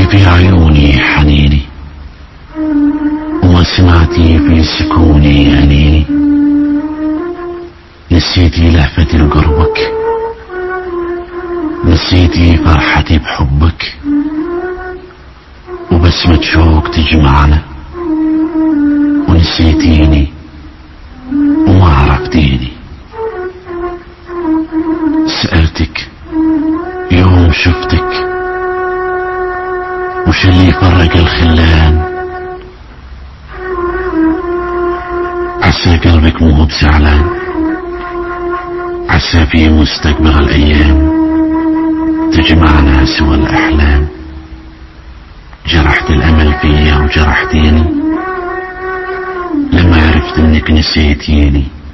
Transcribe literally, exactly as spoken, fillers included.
شفتي في عيوني حنيني، وما سمعتي في سكوني أنيني. نسيتي لهفتي لقربك، نسيتي فرحتي بحبك، وبسمة شوق تجمعنا. ونسيتيني وما عرفتيني. سألتك يوم شفتك وش اللي فرق الخلان. عسى قلبك مو بزعلان، عسى في مستقبل الأيام تجمعنا سوى الأحلام. جرحت الأمل فيا وجرحتيني لما عرفت انك نسيتيني.